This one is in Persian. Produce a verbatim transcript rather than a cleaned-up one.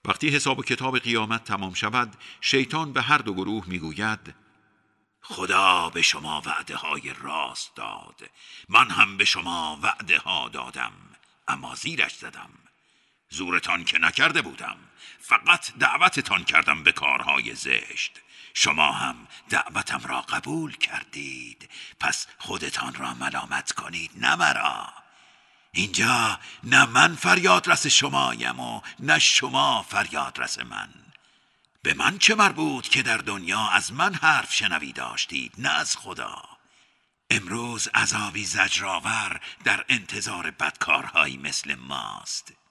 وقتی حساب و کتاب قیامت تمام شود، شیطان به هر دو گروه میگوید: خدا به شما وعده های راست داد، من هم به شما وعده ها دادم، اما زیرش زدم. زورتان که نکرده بودم، فقط دعوتتان کردم به کارهای زشت. شما هم دعوتم را قبول کردید، پس خودتان را ملامت کنید، نه مرا. اینجا نه من فریاد رس شمایم و نه شما فریاد رس من. به من چه مربوط که در دنیا از من حرف شنوی داشتید، نه از خدا. امروز عذابی زجرآور در انتظار بدکارهایی مثل ماست.